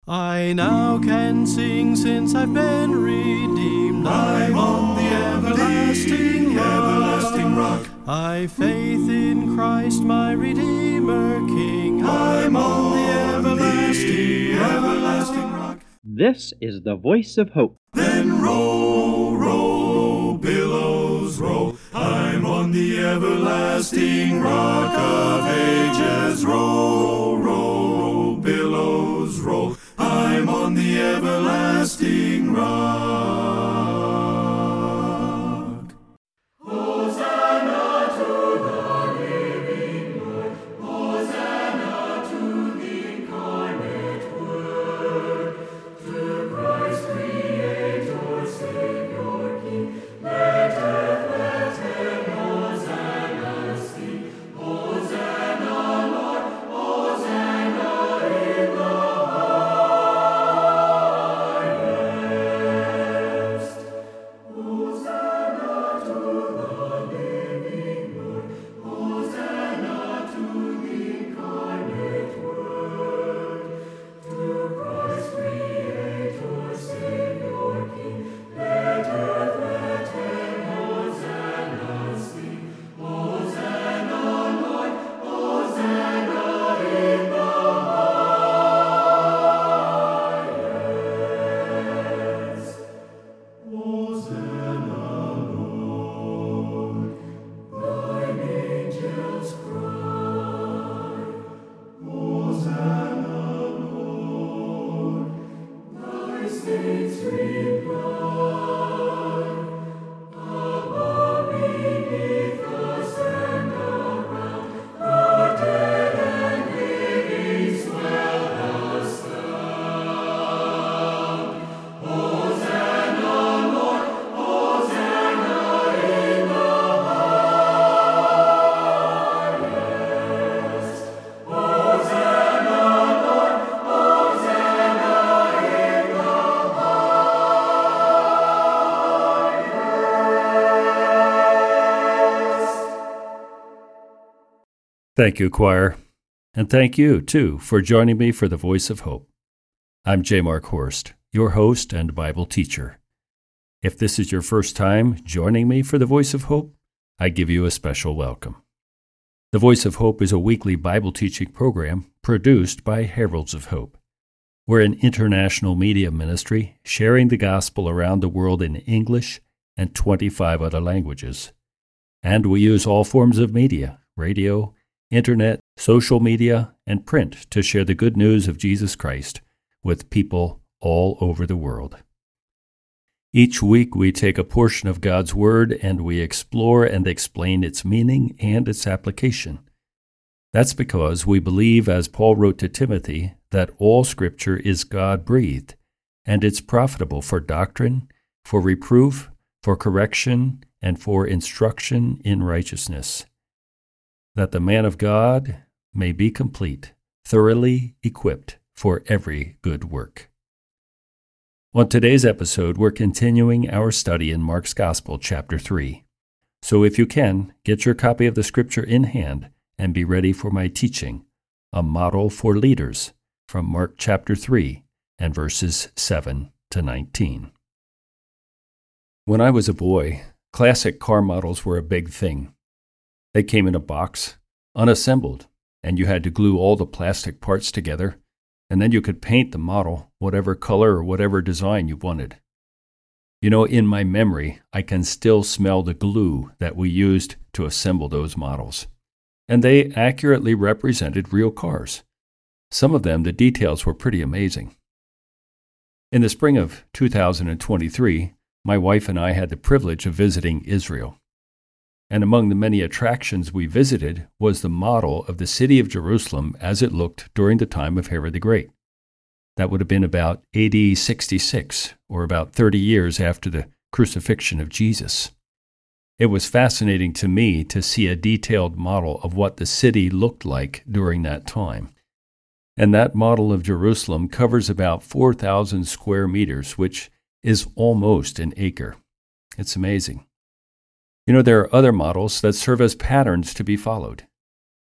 I now can sing since I've been redeemed. I'm on the everlasting rock. I've faith in Christ my Redeemer King. I'm on the everlasting rock. This is the Voice of Hope. Then roll, roll, billows roll. I'm on the everlasting rock of ages. Roll, roll, billows roll. I'm on the everlasting rock. Hosanna to the living Lord. Hosanna to the incarnate Word. To Christ, Creator, Savior, King. Let earth, let heaven, Hosanna sing. Hosanna, Lord, Hosanna in the highest. Hosanna to the living Lord. Hosanna to the incarnate Word. To Christ, Creator, Savior, King. Let earth, let heaven, Hosanna sing. Hosanna, Lord, Hosanna in the highest. Hosanna, Lord, thine angels cry. Hosanna, Lord, thy saints reply. Above, beneath us and around, the dead and living swell the sound. Hosanna, Lord, Hosanna in the highest. Hosanna, Lord, Hosanna in the highest. Thank you, choir. And thank you, too, for joining me for the Voice of Hope. I'm J. Mark Horst, your host and Bible teacher. If this is your first time joining me for the Voice of Hope, I give you a special welcome. The Voice of Hope is a weekly Bible teaching program produced by Heralds of Hope. We're an international media ministry sharing the gospel around the world in English and 25 other languages. And we use all forms of media, radio, internet, social media, and print to share the good news of Jesus Christ with people all over the world. Each week we take a portion of God's Word and we explore and explain its meaning and its application. That's because we believe, as Paul wrote to Timothy, that all Scripture is God-breathed, and it's profitable for doctrine, for reproof, for correction, and for instruction in righteousness, that the man of God may be complete, thoroughly equipped for every good work. On today's episode, we're continuing our study in Mark's Gospel, chapter 3. So if you can, get your copy of the Scripture in hand and be ready for my teaching, A Model for Leaders, from Mark chapter 3 and verses 7 to 19. When I was a boy, classic car models were a big thing. They came in a box, unassembled, and you had to glue all the plastic parts together, and then you could paint the model whatever color or whatever design you wanted. You know, in my memory, I can still smell the glue that we used to assemble those models. And they accurately represented real cars. Some of them, the details were pretty amazing. In the spring of 2023, my wife and I had the privilege of visiting Israel. And among the many attractions we visited was the model of the city of Jerusalem as it looked during the time of Herod the Great. That would have been about AD 66, or about 30 years after the crucifixion of Jesus. It was fascinating to me to see a detailed model of what the city looked like during that time. And that model of Jerusalem covers about 4,000 square meters, which is almost an acre. It's amazing. You know, there are other models that serve as patterns to be followed.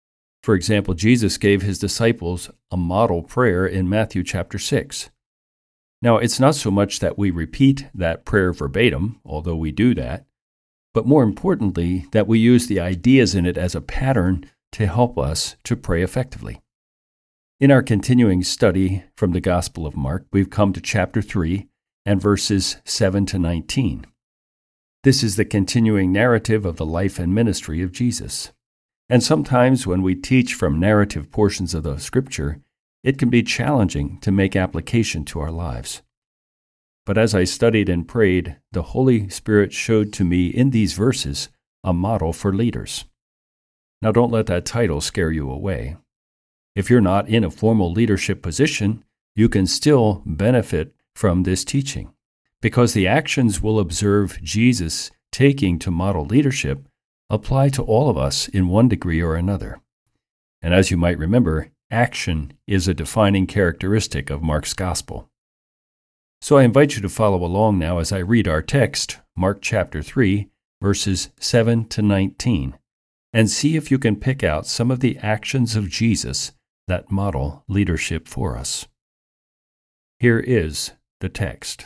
For example, Jesus gave his disciples a model prayer in Matthew chapter 6. Now, it's not so much that we repeat that prayer verbatim, although we do that, but more importantly, that we use the ideas in it as a pattern to help us to pray effectively. In our continuing study from the Gospel of Mark, we've come to chapter 3 and verses 7 to 19. This is the continuing narrative of the life and ministry of Jesus. And sometimes when we teach from narrative portions of the Scripture, it can be challenging to make application to our lives. But as I studied and prayed, the Holy Spirit showed to me in these verses a model for leaders. Now don't let that title scare you away. If you're not in a formal leadership position, you can still benefit from this teaching, because the actions we'll observe Jesus taking to model leadership apply to all of us in one degree or another. And as you might remember, action is a defining characteristic of Mark's Gospel. So I invite you to follow along now as I read our text, Mark chapter 3, verses 7 to 19, and see if you can pick out some of the actions of Jesus that model leadership for us. Here is the text.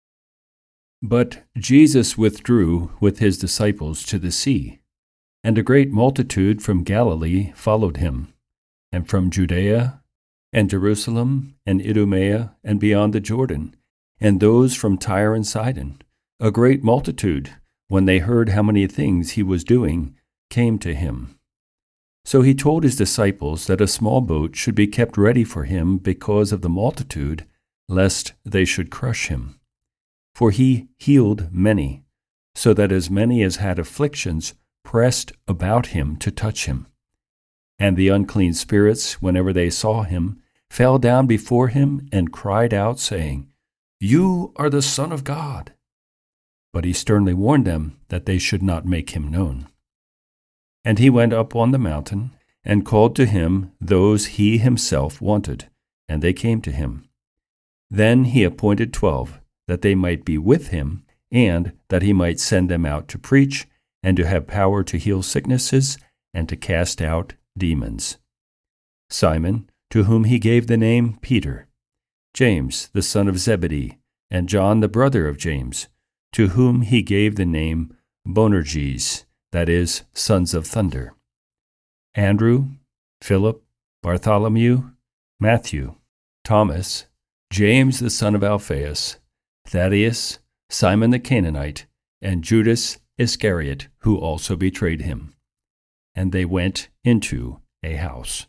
But Jesus withdrew with his disciples to the sea, and a great multitude from Galilee followed him, and from Judea, and Jerusalem, and Idumea, and beyond the Jordan, and those from Tyre and Sidon. A great multitude, when they heard how many things he was doing, came to him. So he told his disciples that a small boat should be kept ready for him because of the multitude, lest they should crush him. For he healed many, so that as many as had afflictions pressed about him to touch him. And the unclean spirits, whenever they saw him, fell down before him and cried out, saying, "You are the Son of God." But he sternly warned them that they should not make him known. And he went up on the mountain and called to him those he himself wanted, and they came to him. Then he appointed 12, that they might be with him, and that he might send them out to preach, and to have power to heal sicknesses, and to cast out demons. Simon, to whom he gave the name Peter, James, the son of Zebedee, and John, the brother of James, to whom he gave the name Boanerges, that is, sons of thunder, Andrew, Philip, Bartholomew, Matthew, Thomas, James the son of Alphaeus, Thaddeus, Simon the Canaanite, and Judas Iscariot, who also betrayed him. And they went into a house.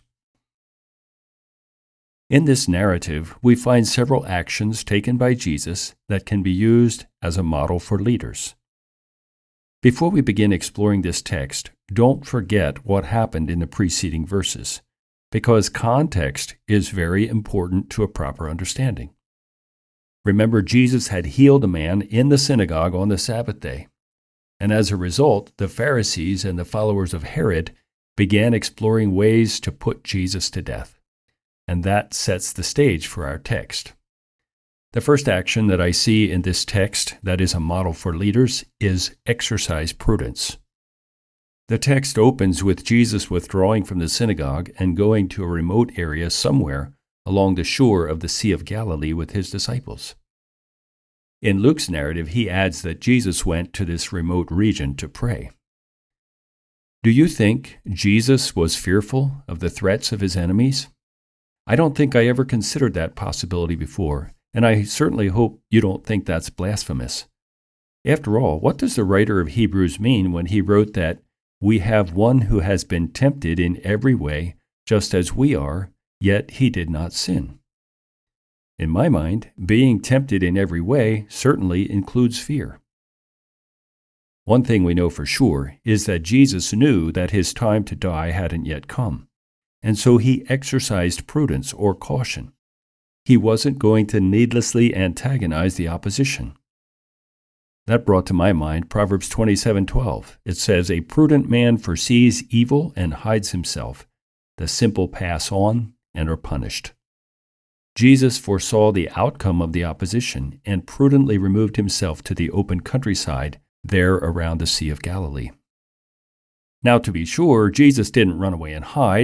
In this narrative, we find several actions taken by Jesus that can be used as a model for leaders. Before we begin exploring this text, don't forget what happened in the preceding verses, because context is very important to a proper understanding. Remember, Jesus had healed a man in the synagogue on the Sabbath day, and as a result, the Pharisees and the followers of Herod began exploring ways to put Jesus to death, and that sets the stage for our text. The first action that I see in this text that is a model for leaders is exercise prudence. The text opens with Jesus withdrawing from the synagogue and going to a remote area somewhere along the shore of the Sea of Galilee with his disciples. In Luke's narrative, he adds that Jesus went to this remote region to pray. Do you think Jesus was fearful of the threats of his enemies? I don't think I ever considered that possibility before, and I certainly hope you don't think that's blasphemous. After all, what does the writer of Hebrews mean when he wrote that we have one who has been tempted in every way, just as we are, yet he did not sin? In my mind, being tempted in every way certainly includes fear. One thing we know for sure is that Jesus knew that his time to die hadn't yet come, and so he exercised prudence or caution. He wasn't going to needlessly antagonize the opposition. That brought to my mind Proverbs 27:12. It says, "A prudent man foresees evil and hides himself. The simple pass on and are punished." Jesus foresaw the outcome of the opposition and prudently removed himself to the open countryside there around the Sea of Galilee. Now, to be sure, Jesus didn't run away and hide,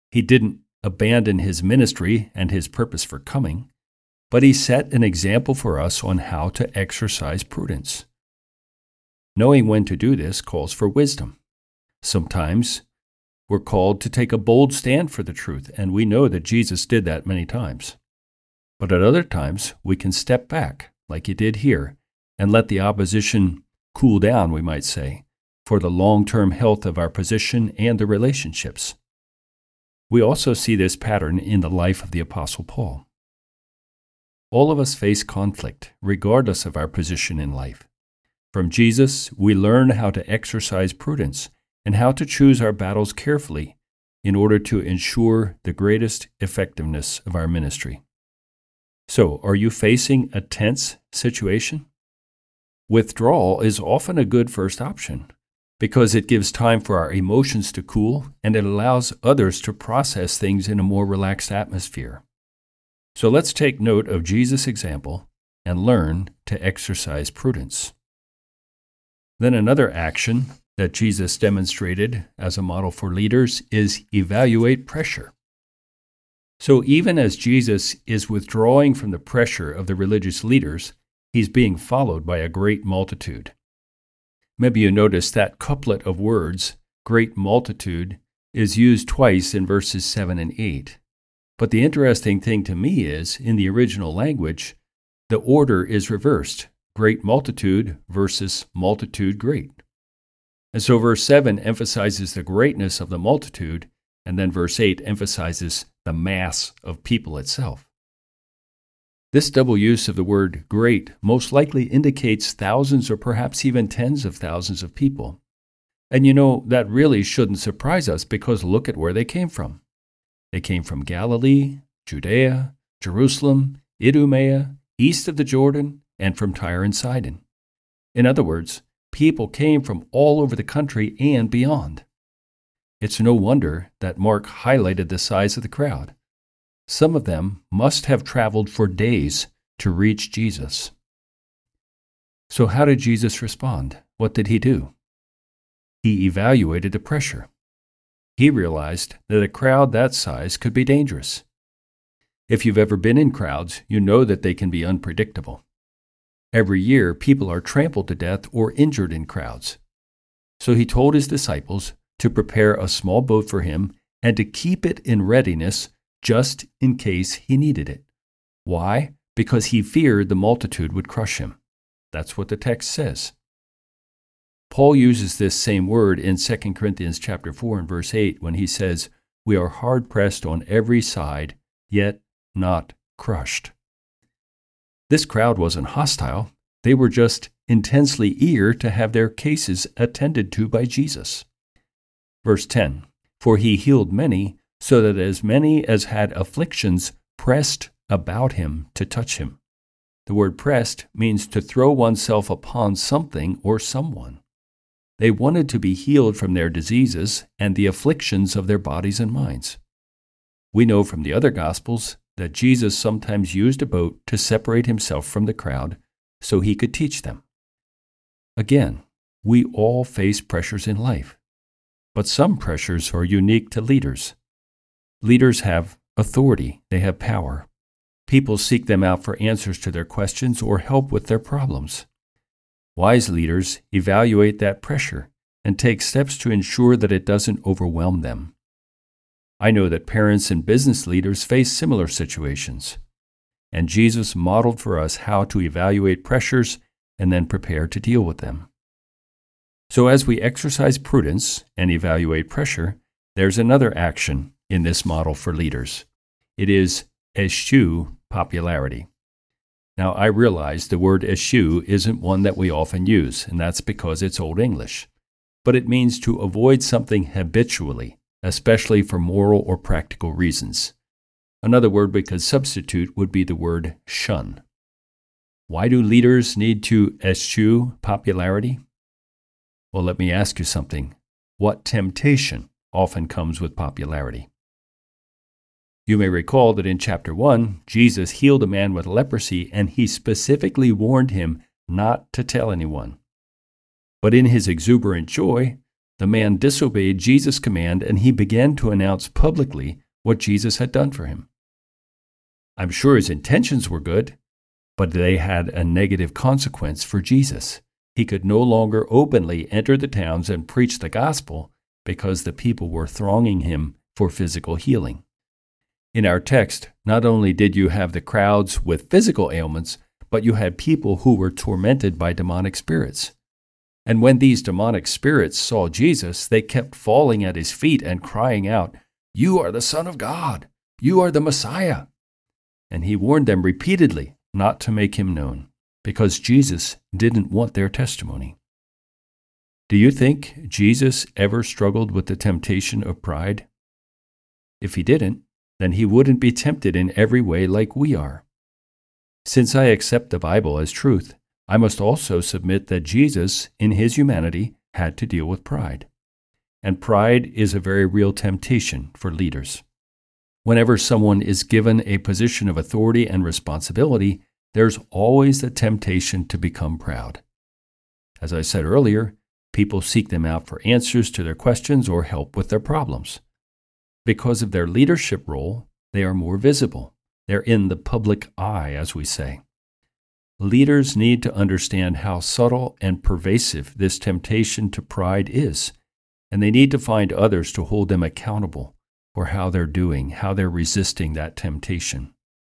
He didn't abandon his ministry and his purpose for coming, but he set an example for us on how to exercise prudence. Knowing when to do this calls for wisdom. Sometimes we're called to take a bold stand for the truth, and we know that Jesus did that many times. But at other times, we can step back, like he did here, and let the opposition cool down, we might say, for the long-term health of our position and the relationships. We also see this pattern in the life of the Apostle Paul. All of us face conflict, regardless of our position in life. From Jesus, we learn how to exercise prudence and how to choose our battles carefully in order to ensure the greatest effectiveness of our ministry. So, are you facing a tense situation? Withdrawal is often a good first option because it gives time for our emotions to cool and it allows others to process things in a more relaxed atmosphere. So let's take note of Jesus' example and learn to exercise prudence. Then another action that Jesus demonstrated as a model for leaders is evaluate pressure. So even as Jesus is withdrawing from the pressure of the religious leaders, he's being followed by a great multitude. Maybe you noticed that couplet of words, great multitude, is used twice in verses 7 and 8. But the interesting thing to me is, in the original language, the order is reversed, great multitude versus multitude great. And so verse 7 emphasizes the greatness of the multitude, and then verse 8 emphasizes the mass of people itself. This double use of the word great most likely indicates thousands or perhaps even tens of thousands of people. And that really shouldn't surprise us because look at where they came from. They came from Galilee, Judea, Jerusalem, Idumea, east of the Jordan, and from Tyre and Sidon. In other words, people came from all over the country and beyond. It's no wonder that Mark highlighted the size of the crowd. Some of them must have traveled for days to reach Jesus. So how did Jesus respond? What did he do? He evaluated the pressure. He realized that a crowd that size could be dangerous. If you've ever been in crowds, you know that they can be unpredictable. Every year, people are trampled to death or injured in crowds. So he told his disciples to prepare a small boat for him and to keep it in readiness just in case he needed it. Why? Because he feared the multitude would crush him. That's what the text says. Paul uses this same word in 2 Corinthians chapter 4 and verse 8 when he says, "We are hard-pressed on every side, yet not crushed." This crowd wasn't hostile. They were just intensely eager to have their cases attended to by Jesus. Verse 10, "For he healed many, so that as many as had afflictions pressed about him to touch him." The word pressed means to throw oneself upon something or someone. They wanted to be healed from their diseases and the afflictions of their bodies and minds. We know from the other Gospels that Jesus sometimes used a boat to separate himself from the crowd so he could teach them. Again, we all face pressures in life, but some pressures are unique to leaders. Leaders have authority, they have power. People seek them out for answers to their questions or help with their problems. Wise leaders evaluate that pressure and take steps to ensure that it doesn't overwhelm them. I know that parents and business leaders face similar situations, and Jesus modeled for us how to evaluate pressures and then prepare to deal with them. So as we exercise prudence and evaluate pressure, there's another action in this model for leaders. It is eschew popularity. Now, I realize the word eschew isn't one that we often use, and that's because it's Old English. But it means to avoid something habitually, especially for moral or practical reasons. Another word we could substitute would be the word shun. Why do leaders need to eschew popularity? Well, let me ask you something. What temptation often comes with popularity? You may recall that in chapter 1, Jesus healed a man with leprosy, and he specifically warned him not to tell anyone. But in his exuberant joy, The man disobeyed Jesus' command, and he began to announce publicly what Jesus had done for him. I'm sure his intentions were good, but they had a negative consequence for Jesus. He could no longer openly enter the towns and preach the gospel because the people were thronging him for physical healing. In our text, not only did you have the crowds with physical ailments, but you had people who were tormented by demonic spirits. And when these demonic spirits saw Jesus, they kept falling at his feet and crying out, "You are the Son of God! You are the Messiah!" And he warned them repeatedly not to make him known, because Jesus didn't want their testimony. Do you think Jesus ever struggled with the temptation of pride? If he didn't, then he wouldn't be tempted in every way like we are. Since I accept the Bible as truth, I must also submit that Jesus, in his humanity, had to deal with pride. And pride is a very real temptation for leaders. Whenever someone is given a position of authority and responsibility, there's always the temptation to become proud. As I said earlier, people seek them out for answers to their questions or help with their problems. Because of their leadership role, they are more visible. They're in the public eye, as we say. Leaders need to understand how subtle and pervasive this temptation to pride is, and they need to find others to hold them accountable for how they're doing, how they're resisting that temptation.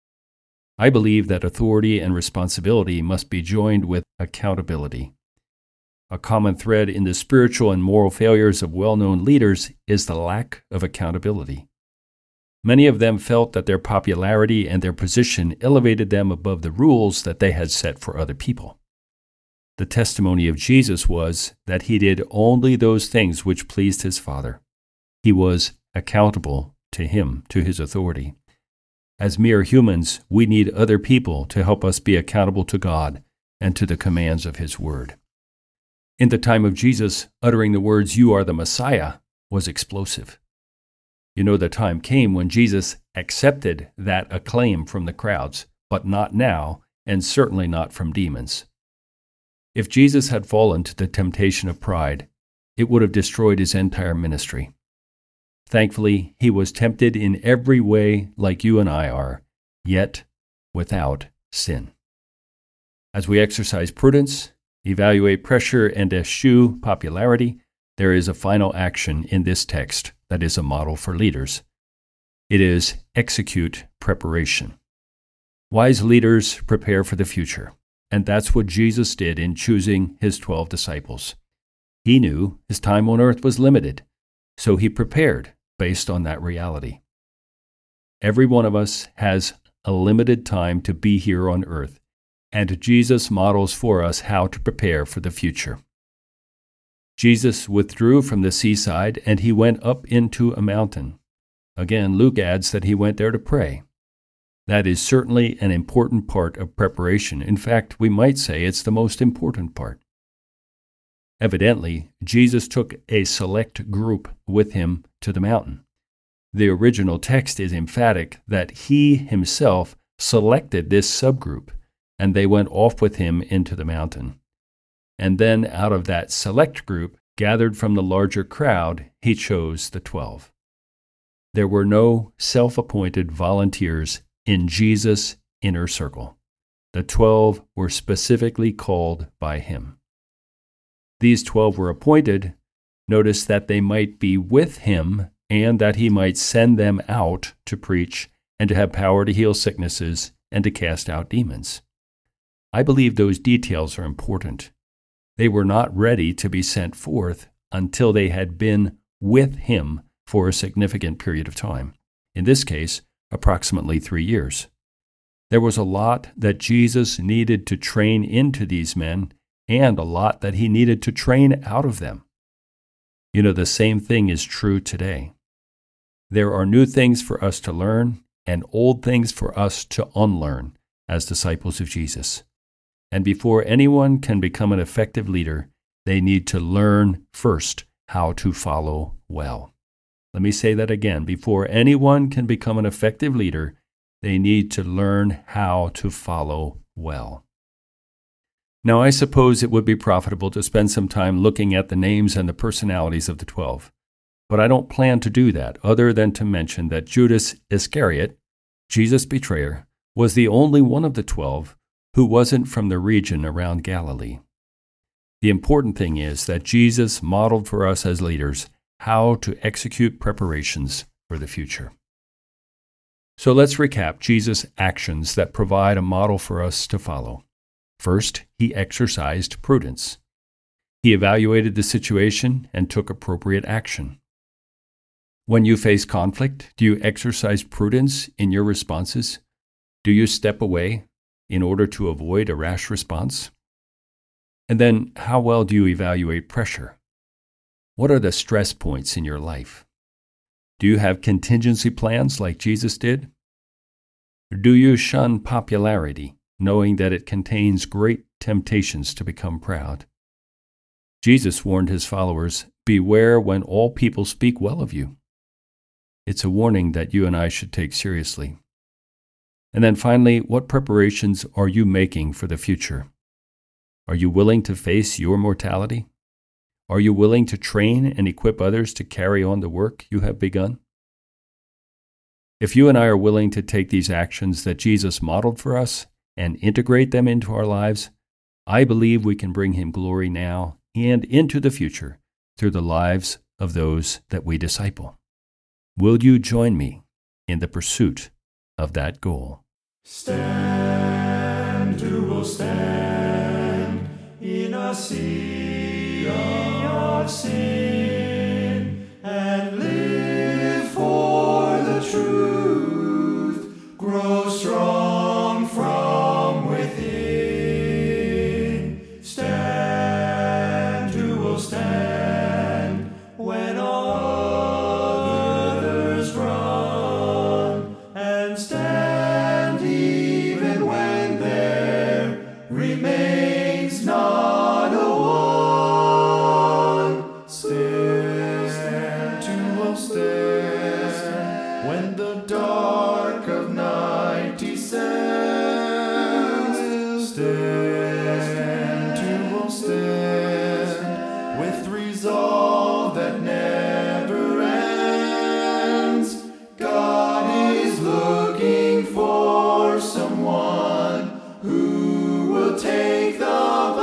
I believe that authority and responsibility must be joined with accountability. A common thread in the spiritual and moral failures of well-known leaders is the lack of accountability. Many of them felt that their popularity and their position elevated them above the rules that they had set for other people. The testimony of Jesus was that he did only those things which pleased his Father. He was accountable to him, to his authority. As mere humans, we need other people to help us be accountable to God and to the commands of his word. In the time of Jesus, uttering the words, "You are the Messiah," was explosive. You know, the time came when Jesus accepted that acclaim from the crowds, but not now, and certainly not from demons. If Jesus had fallen to the temptation of pride, it would have destroyed his entire ministry. Thankfully, he was tempted in every way like you and I are, yet without sin. As we exercise prudence, evaluate pressure, and eschew popularity, there is a final action in this text that is a model for leaders. It is execute preparation. Wise leaders prepare for the future, and that's what Jesus did in choosing his 12 disciples. He knew his time on earth was limited, so he prepared based on that reality. Every one of us has a limited time to be here on earth, and Jesus models for us how to prepare for the future. Jesus withdrew from the seaside and he went up into a mountain. Again, Luke adds that he went there to pray. That is certainly an important part of preparation. In fact, we might say it's the most important part. Evidently, Jesus took a select group with him to the mountain. The original text is emphatic that he himself selected this subgroup, and they went off with him into the mountain. And then out of that select group, gathered from the larger crowd, he chose the 12. There were no self-appointed volunteers in Jesus' inner circle. The 12 were specifically called by him. These 12 were appointed, notice that they might be with him and that he might send them out to preach and to have power to heal sicknesses and to cast out demons. I believe those details are important. They were not ready to be sent forth until they had been with him for a significant period of time. In this case, approximately 3 years. There was a lot that Jesus needed to train into these men and a lot that he needed to train out of them. You know, the same thing is true today. There are new things for us to learn and old things for us to unlearn as disciples of Jesus. And before anyone can become an effective leader, they need to learn first how to follow well. Let me say that again. Before anyone can become an effective leader, they need to learn how to follow well. Now, I suppose it would be profitable to spend some time looking at the names and the personalities of the 12, but I don't plan to do that other than to mention that Judas Iscariot, Jesus' betrayer, was the only one of the 12 who wasn't from the region around Galilee. The important thing is that Jesus modeled for us as leaders how to execute preparations for the future. So let's recap Jesus' actions that provide a model for us to follow. First, he exercised prudence. He evaluated the situation and took appropriate action. When you face conflict, do you exercise prudence in your responses? Do you step away in order to avoid a rash response? And then, how well do you evaluate pressure? What are the stress points in your life? Do you have contingency plans like Jesus did? Do you shun popularity, knowing that it contains great temptations to become proud? Jesus warned his followers, "Beware when all people speak well of you." It's a warning that you and I should take seriously. And then finally, what preparations are you making for the future? Are you willing to face your mortality? Are you willing to train and equip others to carry on the work you have begun? If you and I are willing to take these actions that Jesus modeled for us and integrate them into our lives, I believe we can bring him glory now and into the future through the lives of those that we disciple. Will you join me in the pursuit of that goal? Stand, who will stand in a sea of sin and live for the truth, grow strong from within. Stand, who will stand when all others run, and stand even when there remains not a one. Stand, who will stand when the dark of night descends. Stand, who will stand with resolve that never ends. God is looking for someone who will take the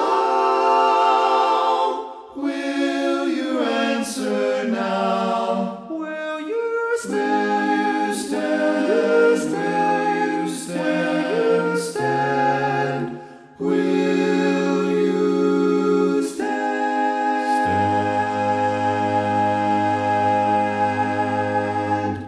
vow. Will you answer now? Will you stand? Will you stand?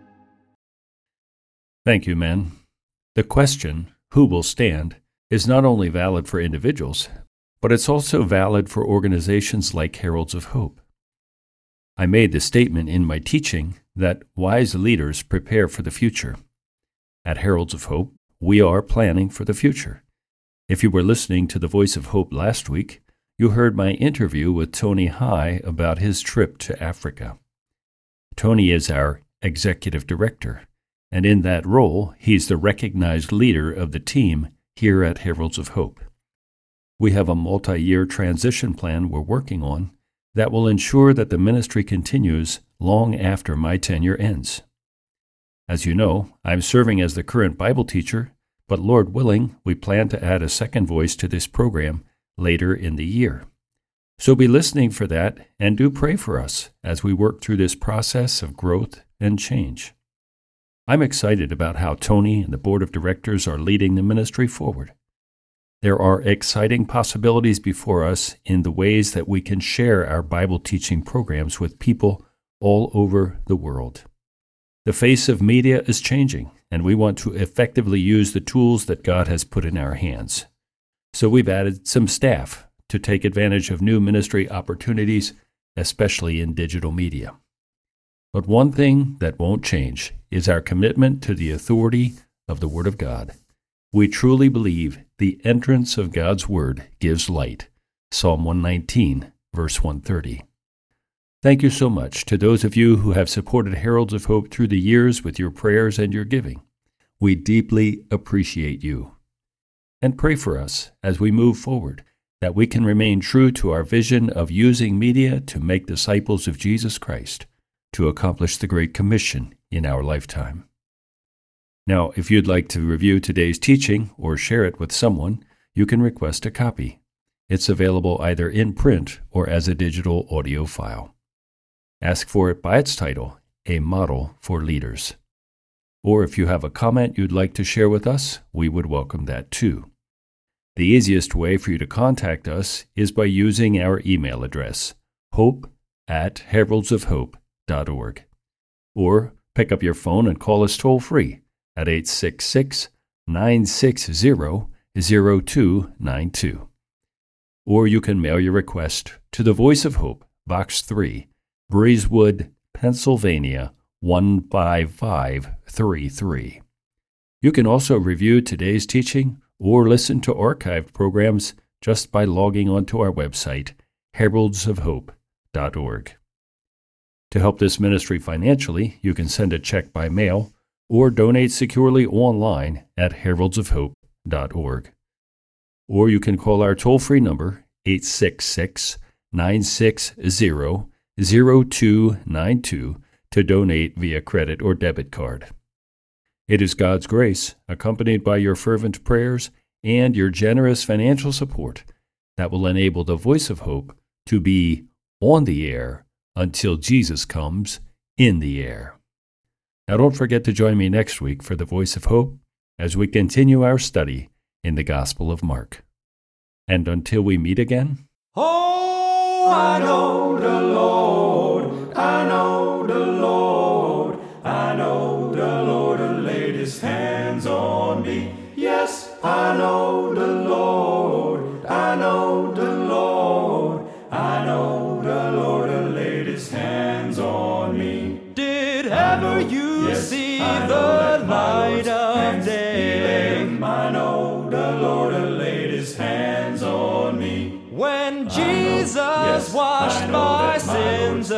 Thank you, men. The question, who will stand, is not only valid for individuals, but it's also valid for organizations like Heralds of Hope. I made the statement in my teaching that wise leaders prepare for the future. At Heralds of Hope, we are planning for the future. If you were listening to the Voice of Hope last week, you heard my interview with Tony High about his trip to Africa. Tony is our executive director, and in that role, he's the recognized leader of the team here at Heralds of Hope. We have a multi-year transition plan we're working on that will ensure that the ministry continues long after my tenure ends. As you know, I'm serving as the current Bible teacher, but Lord willing, we plan to add a second voice to this program later in the year. So be listening for that and do pray for us as we work through this process of growth and change. I'm excited about how Tony and the board of directors are leading the ministry forward. There are exciting possibilities before us in the ways that we can share our Bible teaching programs with people all over the world. The face of media is changing, and we want to effectively use the tools that God has put in our hands. So we've added some staff to take advantage of new ministry opportunities, especially in digital media. But one thing that won't change is our commitment to the authority of the Word of God. We truly believe the entrance of God's Word gives light. Psalm 119, verse 130. Thank you so much to those of you who have supported Heralds of Hope through the years with your prayers and your giving. We deeply appreciate you. and pray for us as we move forward, that we can remain true to our vision of using media to make disciples of Jesus Christ to accomplish the Great Commission in our lifetime. Now, if you'd like to review today's teaching or share it with someone, you can request a copy. It's available either in print or as a digital audio file. Ask for it by its title, A Model for Leaders. Or if you have a comment you'd like to share with us, we would welcome that too. The easiest way for you to contact us is by using our email address, hope@heraldsofhope.org. Or pick up your phone and call us toll-free at 866-960-0292. Or you can mail your request to the Voice of Hope, Box 3, Breezewood, Pennsylvania, 15533. You can also review today's teaching or listen to archived programs just by logging onto our website, heraldsofhope.org. To help this ministry financially, you can send a check by mail or donate securely online at heraldsofhope.org. Or you can call our toll-free number, 866-960-0292, to donate via credit or debit card. It is God's grace, accompanied by your fervent prayers and your generous financial support, that will enable the Voice of Hope to be on the air until Jesus comes in the air. Now don't forget to join me next week for the Voice of Hope as we continue our study in the Gospel of Mark. And until we meet again, Oh, I know the Lord, I know the Lord, I know the Lord has laid his hands on me. Yes, I know the Lord, I know the Lord, I know the Lord has laid his hands on me. Did ever you see the light of day? I know the Lord has laid his hands on me. When Jesus washed my sins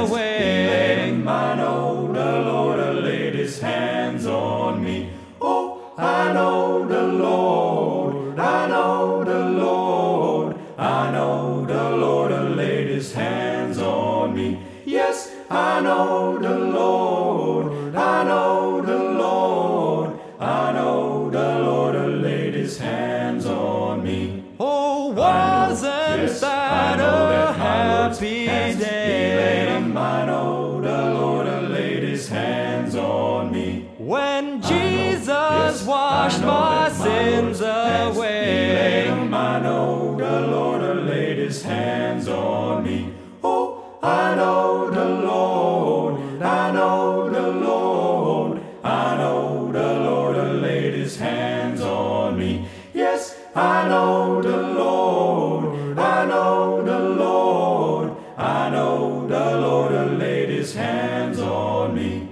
away, I know the Lord has laid his hands on me. Oh, I know the Lord, I know the Lord, I know the Lord has laid his hands on me. Yes, I know the Lord, I know the Lord, I know the Lord has laid his hands on me. Oh, wasn't that a happy day? I know the Lord has laid his hands on me. When Jesus washed my sins away, I know the Lord has laid his hands on me. Oh, I know the Lord, I know the Lord, I know the Lord has laid his hands on me. Yes, I know the Lord, I know the Lord, I know the Lord has laid his hands on me.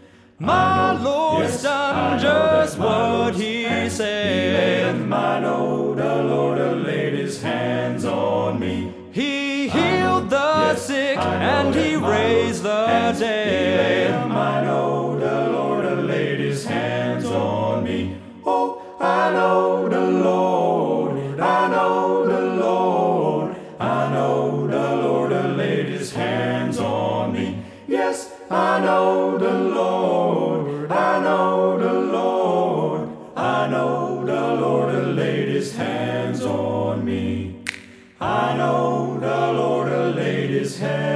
My Lord's done just what he said. I know the Lord has laid his hands on me. He healed the sick and he raised the dead. I know the Lord has laid his hands on me. Oh, I know the Lord, I know the Lord, I know the Lord has laid his hands on me. Yes, I know the Lord, I know the Lord, I know the Lord has laid his hands on me. I know the Lord has laid his hands